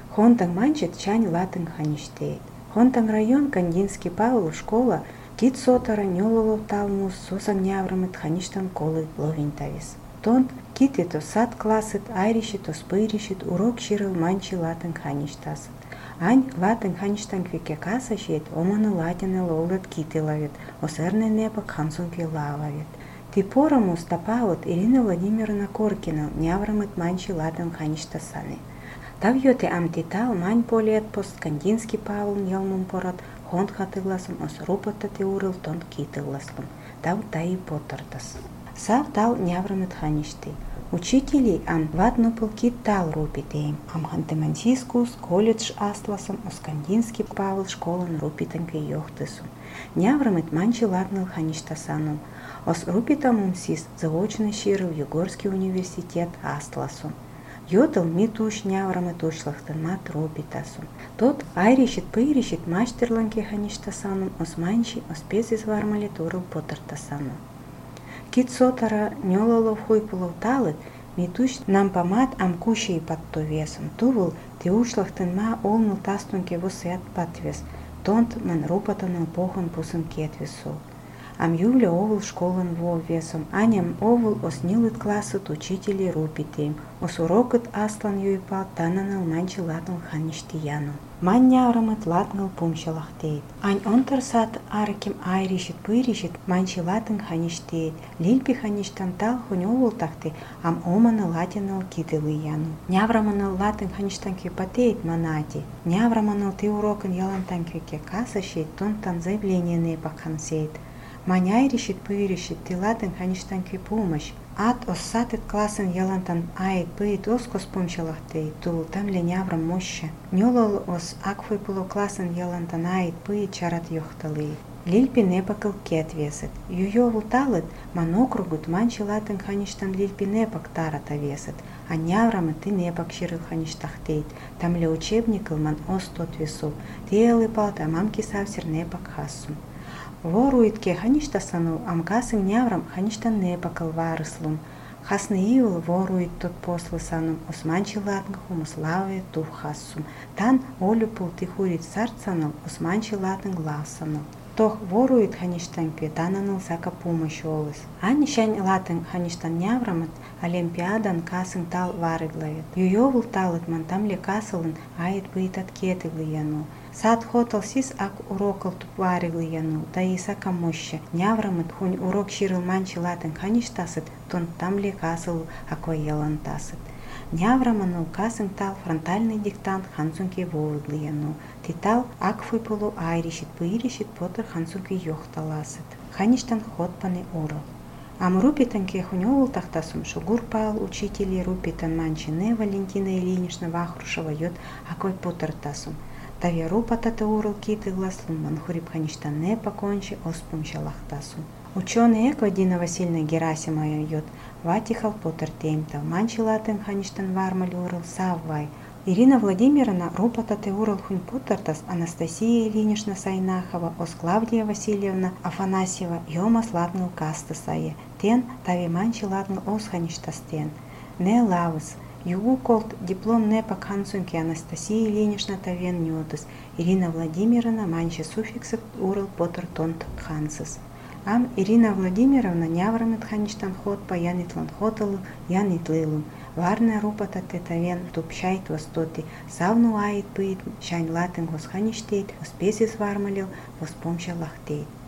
Хонтан манчит чань латын хаништеет. Хонтан район Кандинский Павел школа кит сотара нёлолов талмус сосан няврамыт хаништан колы ловинтавис. Тонт китето сад классет айришит оспыришит урок ширыл манчи латын хаништасыт. Ань латын хаништан квике касашет оманы латины лолет китилавит, осерне непак хансунки лававит. Типорому стапаут Ирина Владимировна Коркина няврамыт манчи латын хаништасаны. Тавьёте амтитал мань полет пост Кандинский Павел ялмун порот хонт хатыгласым ос рупотаты урыл тонт китыгласлым. Тав таи потортас. Сав тал няврамыт ханишты. Учители ам ватнупыл кит тал рупитеем. Ам хантемансийскус колледж асласым ос Кандинский Павел школан рупитанке йохтысум. Няврамыт манчи латныл хаништасанум. Ос рупитамум сис заочный ширыл Югорский университет асласум. Йотыл митуш няврамыт ушлахтанмат рупитасум. Тот айришит пыришит маштерланке хаништасанум ос манчи ос пезис вармалит урыл потартасанум. Кит сотара нёлолов хуйпулов талыт, митуш нам помат ам кушей под то весом. Тувыл те ушлахтанма олнул тастунке вусет патвес. Тонт ман рупатаныл похан пусын кетвесу. Ам ювля овыл школан во весом, аням овыл оснилыт классыт учители рупитеем, ос урокыт аслан юйпал тананыл манчи латныл хаништияну. Мань няврамыт латныл пумчалахтеет. Ань онтарсат араким айришит пыришит манчи латын хаништеет, лильпи хаништан тал хунь овыл тахты, ам оманы латиныл китылы яну. Нявраманыл латын хаништан кюпатеет манати, нявраманыл ты урокын ялантан кюке касашет, тонтан заявление непак хансеет. Маняй решит пыришит, ты латын хаништан кю помощь. Ат оссатет классен ялантан айт пыит оскос помчалахтей, тул там ли няврам моща. Нёлол ос акфой пуло классен ялантан айт пыит чарат йохталы. Лильпи непакыл кет весет. Юйовул талыт, ман округут манчи латын хаништан лильпи непак тарата весет. А няврамы ты непак ширыл хаништахтейт. Там ли учебникл ман ос тот весу. Телы палта мамки савсер непак хассум. Воруитке хаништасану амкасын няврам хаништан непакыл варыслум. Хасны иул воруит тот послысанум, османчи латнгхум славе тув хассум. Тан олюпул тихурит сарцанул, османчи латнг гласанул. Тох воруит хаништан петананул сака помощь олыс. Анишань латын хаништан няврамат олимпиадан касын тал варыглавит. Юйовул талыт мантам ли касылын айт быйт откетыглы яну. Сад хотал сис ак урокал тупварыглы яну, да и сака моща. Няврамат хунь урок ширыл манчи латын хаништасыт, тон там ли касыл акой ялантасыт. Нявраманул касын тал фронтальный диктант хансунки вовыглы яну. Титал ак фуйпулу айришит пыришит потыр хансунки йохталасыт. Хаништан хотпаны урал. Ам рупитанке хунёвул тахтасум шугур пал учители рупитан манчине Валентина Ильинична Вахрушева йод акой потыртасум. Таве рупатата урал киты гласлум манхурип хаништан не покончи оспумчалахтасум. Ученый Эквадина Васильевна Герасимова йод ватихал потыртеймтал манчи латын хаништан вармаль урал саввай. Ирина Владимировна рупатате урал хунь потыртас Анастасия Ильинична Сайнахова ос Клавдия Васильевна Афанасьева йомас латныл кастасае. Тен таве манчи латныл ос хаништастен. Не лавыс. Югу колт диплом непак хансунки Анастасия Ильинична тавен нёдыс. Ирина Владимировна манчи суффиксет урал потыртонт хансыс. Ам Ирина Владимировна няврамет хаништан хот по янитлан хоталу янитлылум. Варна рупата тетавен тупчайт востоти. Савну айт пыит шань латын гос хаништейт, оспесис вармалил, воспомча лахтейт.